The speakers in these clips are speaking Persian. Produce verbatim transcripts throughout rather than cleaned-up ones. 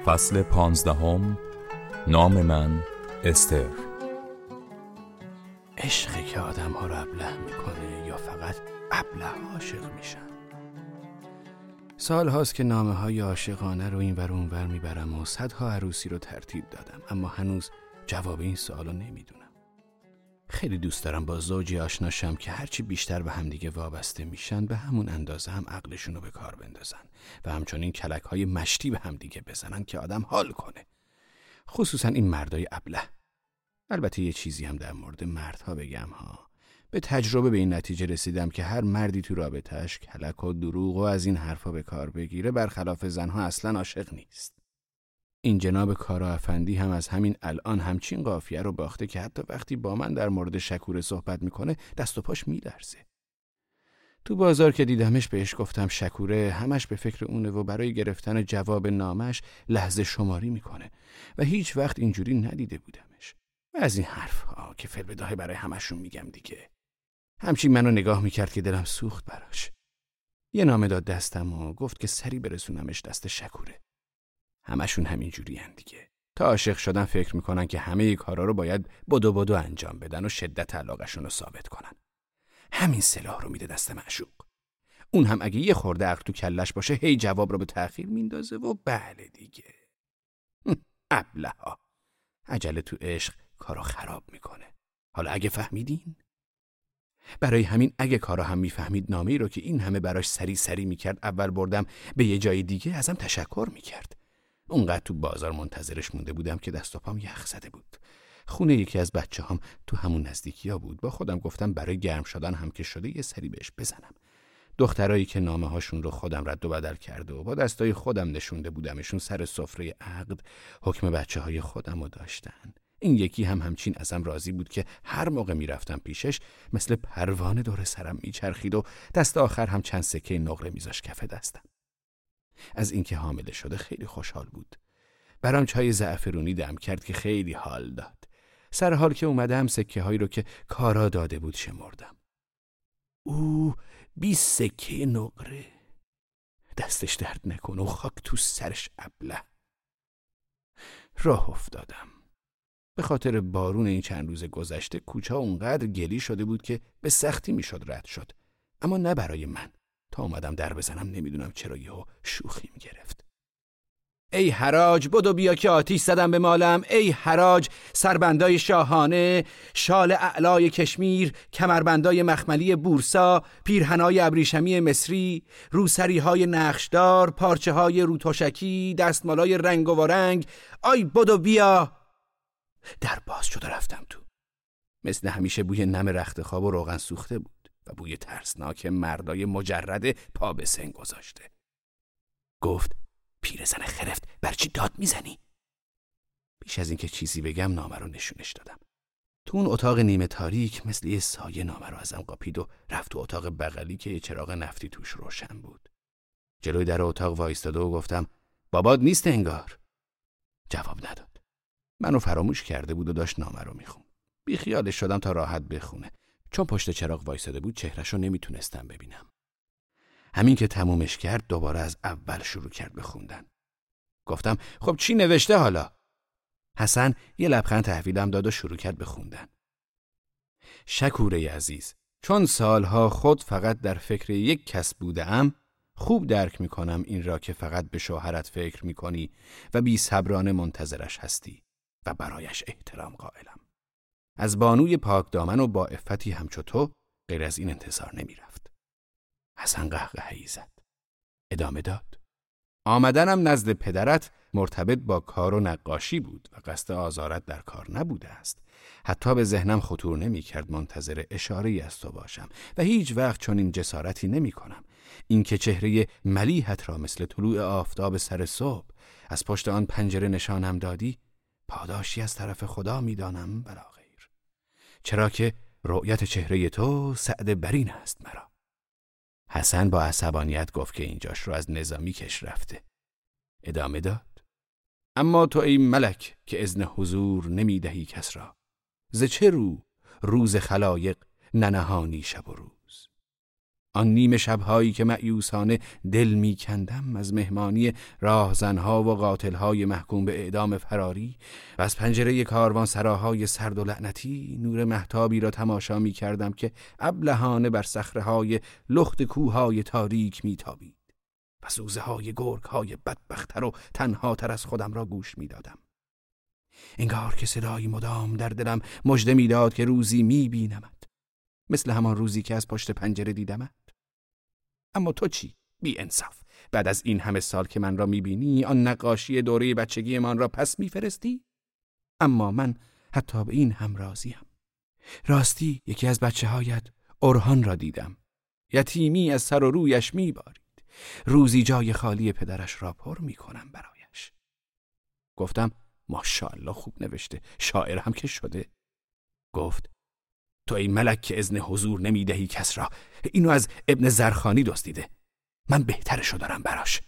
فصل پانزدهم. نام من استر. عشقی که آدم ها رو ابله میکنه یا فقط ابله عاشق میشن؟ سال هاست که نامه های عاشقانه رو این ور اون ور میبرم و صدها عروسی رو ترتیب دادم، اما هنوز جواب این سوال رو نمیدونم. خیلی دوست دارم با زوجی آشنا شم که هرچی بیشتر به همدیگه وابسته میشن به همون اندازه هم عقلشون رو به کار بندازن و همچنین کلک های مشتی به همدیگه بزنن که آدم حال کنه، خصوصا این مردای ابله. البته یه چیزی هم در مورد مردها بگم ها. به تجربه به این نتیجه رسیدم که هر مردی تو رابطه‌اش کلک و دروغ و از این حرفا به کار بگیره برخلاف زنها اصلا عاشق نیست. این جناب کارا افندی هم از همین الان همچین قافیه رو باخته که حتی وقتی با من در مورد شکوره صحبت میکنه دست و پاش میلرزه. تو بازار که دیدمش بهش گفتم شکوره همش به فکر اونه و برای گرفتن جواب نامش لحظه شماری میکنه و هیچ وقت اینجوری ندیده بودمش. و از این حرف ها که فی‌البداهه برای همشون میگم دیگه. همچین منو نگاه میکرد که دلم سوخت براش. یه نامه داد دستم و گفت که سری برسونمش دست شکوره. همشون همینجوری هن دیگه. تا عاشق شدن فکر میکنن که همه ی کارا رو باید بدو بدو انجام بدن و شدت علاقه‌شون رو ثابت کنن. همین سلاح رو میده دست معشوق. اون هم اگه یه خورده عقل تو کلش باشه هی جواب رو به تأخیر میندازه و بله دیگه. ابله ها. عجله تو عشق کارو خراب میکنه. حالا اگه فهمیدین؟ برای همین اگه کارا هم میفهمید نامه‌ای رو که این همه براش سری سری میکرد اول بردم به یه جای دیگه ازم تشکر میکرد. اونقدر تو بازار منتظرش مونده بودم که دست و پام یخ زده بود. خونه یکی از بچه هم تو همون نزدیکیا بود. با خودم گفتم برای گرم شدن هم که شده یه سری بهش بزنم. دخترایی که نامه هاشون رو خودم رد و بدل کرده و با دستای خودم نشونده بودمشون سر سفره عقد حکم بچه های خودم رو داشتن. این یکی هم همچین ازم راضی بود که هر موقع میرفتم پیشش مثل پروانه دور سرم میچرخید و دست آخر هم چند سکه نقره میذاش کف دستم. از اینکه حامله شده خیلی خوشحال بود. برام چای زعفرونی دم کرد که خیلی حال داد. سر حال که اومدم سکه هایی رو که کارا داده بود شمردم. او بیست سکه نقره. دستش درد نکنه و خاک تو سرش ابله. راه افتادم. به خاطر بارون این چند روز گذشته کوچه ها اونقدر گلی شده بود که به سختی میشد رد شد. اما نه برای من. تا اومدم در بزنم نمیدونم چرا یهو شوخیم گرفت. ای حراج بدو بیا که آتیش زدم به مالم. ای حراج سربندای شاهانه، شال اعلای کشمیر، کمربندای مخملی بورسا، پیرهنای ابریشمی مصری، روسریهای نقشدار، پارچه های روتوشکی، دستمالای رنگ و رنگ. آی بدو بیا. در باز شد و رفتم تو. مثل همیشه بوی نم رخت خواب و روغن سوخته بود و بوی ترسناک مردای مجرد پا به سن گذاشته. گفت پیرزن خرفت برچی داد میزنی؟ بیش از این که چیزی بگم نامه رو نشونش دادم. تو اون اتاق نیمه تاریک مثل یه سایه نامه رو ازم قاپید و رفت تو اتاق بغلی که یه چراغ نفتی توش روشن بود. جلوی در اتاق وایستاده و گفتم بابات نیست انگار. جواب نداد. منو فراموش کرده بود و داشت نامه رو میخون. بی خیالش شدم تا راحت بخونه. چون پشت چراغ وایساده بود چهرهشو نمیتونستم ببینم. همین که تمومش کرد دوباره از اول شروع کرد به خوندن. گفتم خب چی نوشته حالا؟ حسن یه لبخند تحویلم داد و شروع کرد به خوندن. شکوره عزیز، چون سالها خود فقط در فکر یک کس بودم، خوب درک میکنم این را که فقط به شوهرت فکر میکنی و بی صبرانه منتظرش هستی و برایش احترام قائلم. از بانوی پاک دامن و با عفتی همچو تو غیر از این انتظار نمی رفت. حسن قهقهه‌ای زد. ادامه داد. آمدنم نزد پدرت مرتبط با کار و نقاشی بود و قصد آزارت در کار نبوده است. حتی به ذهنم خطور نمی کرد منتظر اشاره‌ای از تو باشم و هیچ وقت چون این جسارتی نمی کنم. این که چهره ملیحت را مثل طلوع آفتاب سر صبح از پشت آن پنجره نشانم دادی، پاداشی از طرف خدا می دانم بلا غیر. چرا که رؤیت چهره تو سعد برین است مرا. حسن با عصبانیت گفت که اینجاش رو از نظامی کش رفته. ادامه داد. اما تو ای ملک که اذن حضور نمی دهی کس را، ز چه رو روز خلایق ننهانی شب و روز. آن نیمه شبهایی که مأیوسانه دل می کندم از مهمانی راهزنها و قاتلهای محکوم به اعدام فراری و از پنجره کاروان سراهای سرد و لعنتی نور مهتابی را تماشا می کردم که ابلهانه بر صخره‌های لخت کوههای تاریک می تابید و سوزه های گرگ های بدبختر و تنها تر از خودم را گوش می دادم. انگار که صدایی مدام در دلم مژده می داد که روزی می بینمت، مثل همان روزی که از پشت پنجره دیدمت. اما تو چی؟ بی انصاف. بعد از این همه سال که من را می بینی آن نقاشی دوره بچگی من را پس می فرستی؟ اما من حتی به این هم راضیم. راستی یکی از بچه هایت اورهان را دیدم. یتیمی از سر و رویش می بارید. روزی جای خالی پدرش را پر می کنم برایش. گفتم ماشاءالله خوب نوشته، شاعر هم که شده. گفت تو ای ملک که اذن حضور نمی دهی کس را، اینو از ابن زرخانی دزدیده، من بهترشو دارم براش.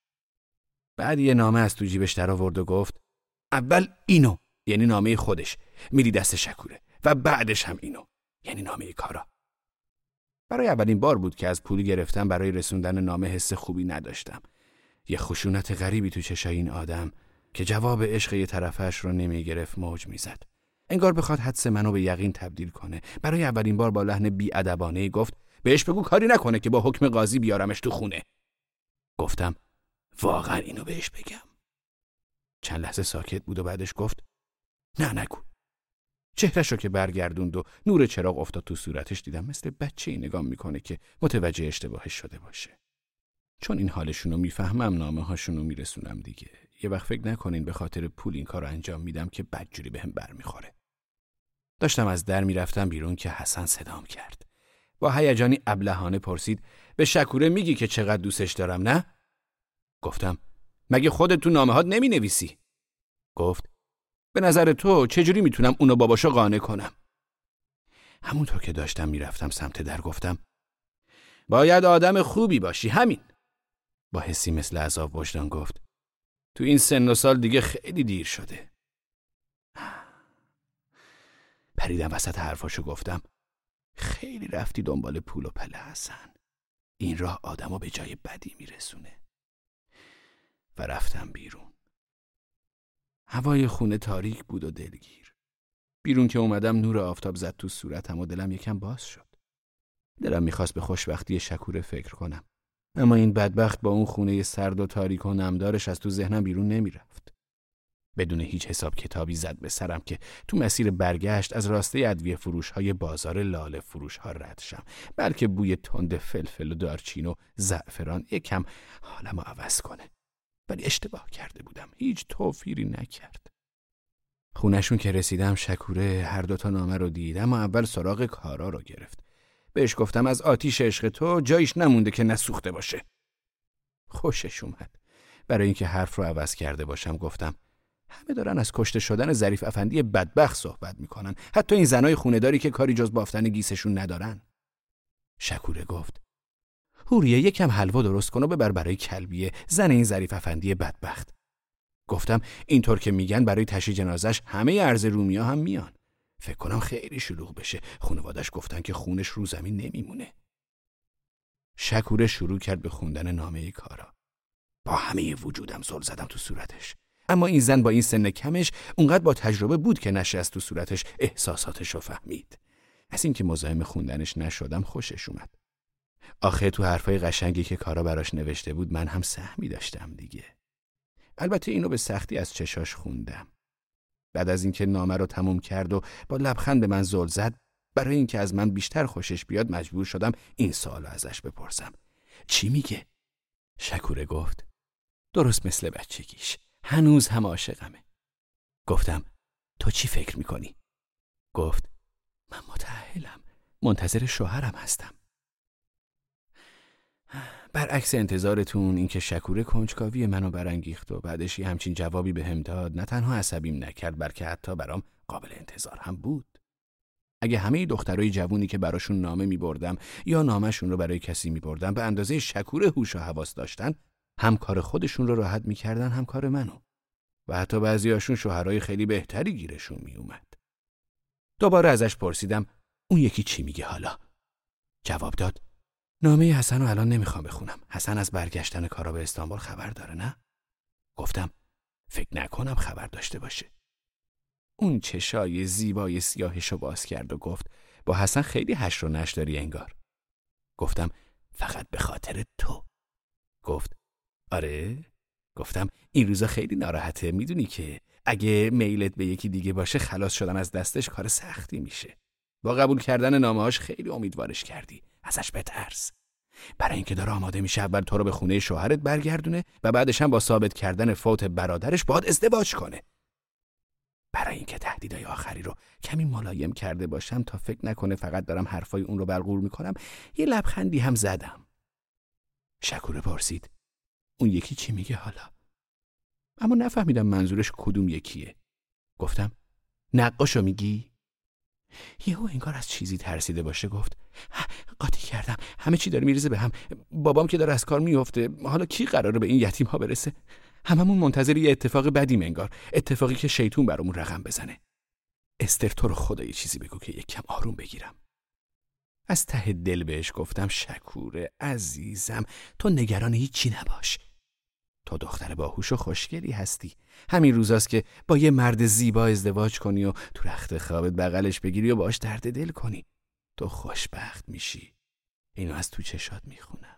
بعد یه نامه از تو جیبش در آورد و گفت اول اینو، یعنی نامه خودش، میری دست شکوره، و بعدش هم اینو، یعنی نامه کارا. برای اولین بار بود که از پولی گرفتم برای رسوندن نامه حس خوبی نداشتم. یه خشونت غریبی تو چشای این آدم که جواب عشق یه طرفش رو نمی گرفت موج می زد. انگار بخواد حدس منو به یقین تبدیل کنه. برای اولین بار با لحن بی‌ادبانه‌ای گفت بهش بگو کاری نکنه که با حکم قاضی بیارمش تو خونه. گفتم واقعا اینو بهش بگم؟ چند لحظه ساکت بود و بعدش گفت نه نگو. چهرهشو که برگردوند و نور چراغ افتاد تو صورتش دیدم مثل بچه‌ای نگاه میکنه که متوجه اشتباهش شده باشه. چون این حالشونو میفهمم نامه هاشونو میرسونم دیگه. یه وقت فکر نکنین به خاطر پول این کارو انجام میدم که بدجوری بهم برمیخوره. داشتم از در میرفتم بیرون که حسن صدام کرد. با هیجانی ابلهانه پرسید به شکوره میگی که چقدر دوستش دارم نه؟ گفتم مگه خودت تو نامه‌هات نمینویسی؟ گفت به نظر تو چجوری میتونم اونو باباشو قانع کنم؟ همونطور که داشتم میرفتم سمت در گفتم باید آدم خوبی باشی، همین. با حسی مثل عذاب وجدان گفت تو این سن و سال دیگه خیلی دیر شده. پریدم وسط حرفاشو گفتم خیلی رفتی دنبال پول و پله حسن. این راه آدمو به جای بدی میرسونه. و رفتم بیرون. هوای خونه تاریک بود و دلگیر. بیرون که اومدم نور آفتاب زد تو صورتم و دلم یکم باز شد. دلم میخواست به خوشبختی شکوره فکر کنم. اما این بدبخت با اون خونه سرد و تاریک و نمدارش از تو ذهنم بیرون نمیرفت. بدون هیچ حساب کتابی زد به سرم که تو مسیر برگشت از راسته ادویه فروش های بازار لاله فروش ها رد شم، بلکه بوی تند فلفل و دارچین و زعفران یکم حالمو عوض کنه. ولی اشتباه کرده بودم. هیچ توفیری نکرد. خونشون که رسیدم شکوره هر دوتا نامه رو دید، اما اول سراغ کارا رو گرفت. بهش گفتم از آتیش عشق تو جایش نمونده که نسوخته باشه. خوشش اومد. برای اینکه حرف رو عوض کرده باشم گفتم همه دارن از کشته شدن ظریف افندی بدبخت صحبت میکنن، حتی این زنای خونه‌داری که کاری جز بافتن گیسشون ندارن. شکوره گفت هوریه یکم حلوا درست کن و ببر برای کلبیه، زن این ظریف افندی بدبخت. گفتم اینطور که میگن برای تشییع جنازش همه ارز رومیا هم میان. فکر کنم خیلی شلوغ بشه. خانواده‌اش گفتن که خونش رو زمین نمیمونه. شکوره شروع کرد به خوندن نامه کارا. با همه وجودم زل زدم تو صورتش. اما این زن با این سن کمش اونقدر با تجربه بود که نشست تو صورتش احساساتش رو فهمید. از اینکه مزاحم خوندنش نشدم خوشش اومد. آخه تو حرفای قشنگی که کارا براش نوشته بود من هم سهمی داشتم دیگه. البته اینو به سختی از چشاش خوندم. بعد از اینکه نامه رو تموم کرد و با لبخند به من زل زد، برای اینکه از من بیشتر خوشش بیاد مجبور شدم این سوالو ازش بپرسم. چی میگه؟ شکوره گفت درست مثل بچگیش، هنوز هم عاشقمه. گفتم تو چی فکر میکنی؟ گفت من متأهلم، منتظر شوهرم هستم. برعکس انتظارتون این که شکوره کنجکاوی منو برانگیخت و بعدش یه همچین جوابی بهم داد، نه تنها عصبیم نکرد بلکه حتی برام قابل انتظار هم بود. اگه همه دخترای جوونی که براشون نامه میبردم یا نامه‌شون رو برای کسی میبردم به اندازه شکوره هوش و حواس داشتن، هم کار خودشون رو راحت میکردن هم کار منو. و حتی بعضیاشون شوهرای خیلی بهتری گیرشون میومد. دوباره ازش پرسیدم اون یکی چی میگه حالا؟ جواب داد نامه حسن رو الان نمیخوام بخونم. حسن از برگشتن کارا به استانبول خبر داره نه؟ گفتم فکر نکنم خبر داشته باشه. اون چشای زیبای سیاهشو باز کرد و گفت با حسن خیلی هش و نش داری انگار. گفتم فقط به خاطر تو. گفت آره؟ گفتم این روزا خیلی ناراحته، میدونی که اگه میلت به یکی دیگه باشه خلاص شدن از دستش کار سختی میشه. با قبول کردن نامه‌هاش خیلی امیدوارش کردی، ازش بترس. برای اینکه داره آماده میشه اول تو رو به خونه شوهرت برگردونه و بعدش هم با ثابت کردن فوت برادرش باهات ازدواج کنه. برای اینکه تهدیدهای آخری رو کمی ملایم کرده باشم تا فکر نکنه فقط دارم حرفای اون رو بلغور میکنم، یه لبخندی هم زدم. شکوره پرسید اون یکی چی میگه حالا؟ اما نفهمیدم منظورش کدوم یکیه. گفتم نقاشو میگی؟ یهو انگار از چیزی ترسیده باشه گفت قاطی کردم، همه چی داره میریزه به هم. بابام که داره از کار میفته، حالا کی قراره به این یتیم ها برسه؟ هممون منتظر یه اتفاق بدیم انگار، اتفاقی که شیطون برامون رقم بزنه. استر تو رو خدا یه چیزی بگو که یک کم آروم بگیرم. از ته دل بهش گفتم شکوره عزیزم، تو نگران هیچی نباش. تو دختر باهوش و خوشگلی هستی. همین روزاست که با یه مرد زیبا ازدواج کنی و تو رخت خوابت بغلش بگیری و باش درد دل کنی. تو خوشبخت میشی. اینو از تو چشات میخونم.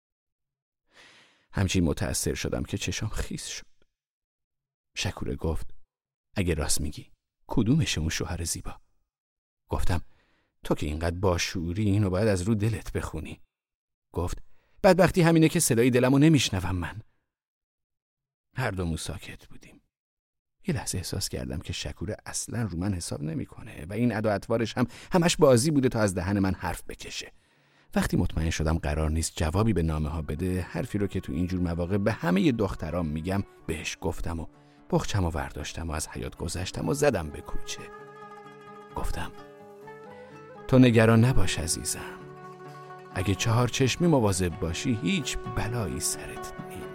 همچین متأثر شدم که چشام خیس شد. شکوره گفت اگه راست میگی کدومشه اون شوهر زیبا؟ گفتم تو که اینقدر باشعوری اینو باید از رو دلت بخونی. گفت بدبختی همینه که صدای دلمو نمیشنوم من. هر دومون ساکت بودیم. یه لحظه احساس کردم که شکوره اصلا رو من حساب نمیکنه و این ادا اطوارش هم همش بازی بوده تا از دهن من حرف بکشه. وقتی مطمئن شدم قرار نیست جوابی به نامه ها بده، حرفی رو که تو اینجور مواقع به همه دخترام میگم بهش گفتم و بخچم و ورداشتم و از حیاط گذشتم و زدم به کوچه. گفتم تو نگران نباش عزیزم، اگه چهار چشمی مواظب باشی هیچ بلایی سرت نمیاد.